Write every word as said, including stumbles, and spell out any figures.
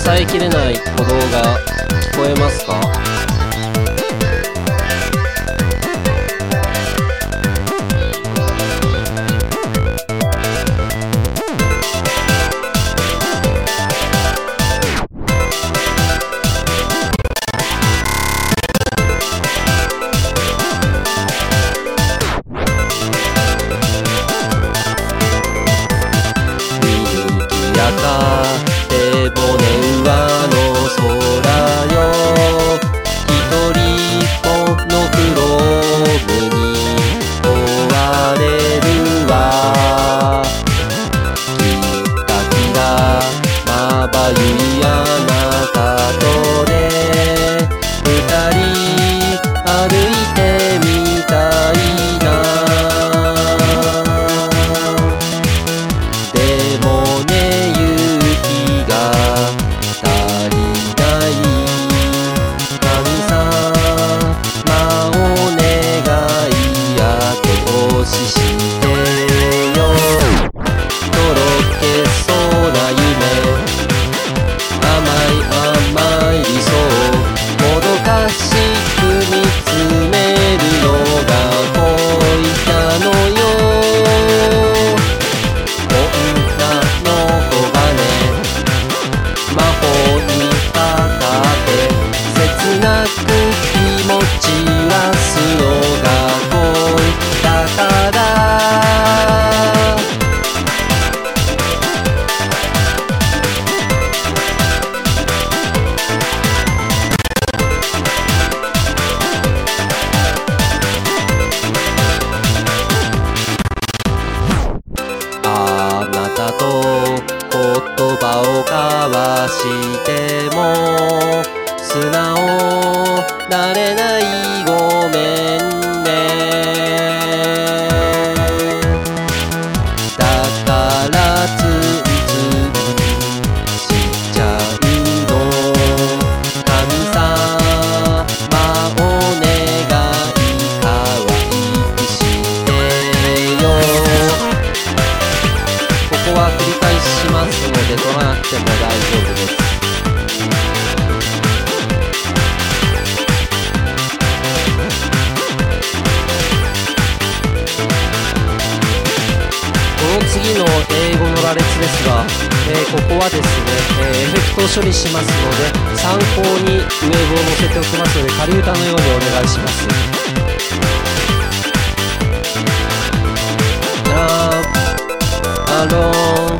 えきれない鼓動が聞こえますか？やか手骨上の空よ、一人っぽのクロームに追われるわ。キラキラまばゆいあなたとね、二人歩いてみたいな。でもね言葉を交わしても素直なれないごめんね。だからツンツンしちゃうの。神様お願い可愛くしてよ。ここは繰り返しますので取らなくても大丈夫です。この次の英語の羅列ですが、えー、ここはですね、えー、エフェクトを処理しますので参考にウェブを載せておきますので仮歌のようにお願いします。Love alone